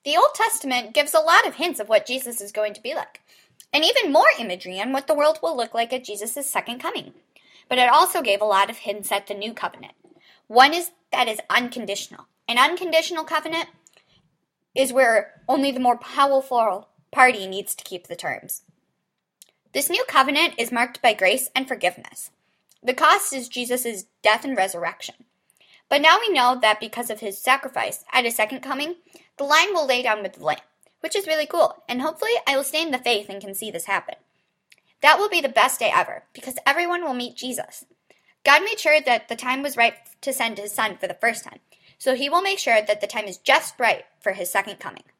The Old Testament gives a lot of hints of what Jesus is going to be like, and even more imagery on what the world will look like at Jesus' second coming. But it also gave a lot of hints at the New Covenant. One is that is unconditional. An unconditional covenant is where only the more powerful party needs to keep the terms. This new covenant is marked by grace and forgiveness. The cost is Jesus' death and resurrection. But now we know that because of his sacrifice at his second coming, the Lion will lay down with the Lamb, which is really cool, and hopefully I will stay in the faith and can see this happen. That will be the best day ever, because everyone will meet Jesus. God made sure that the time was right to send his son for the first time, so he will make sure that the time is just right for his second coming.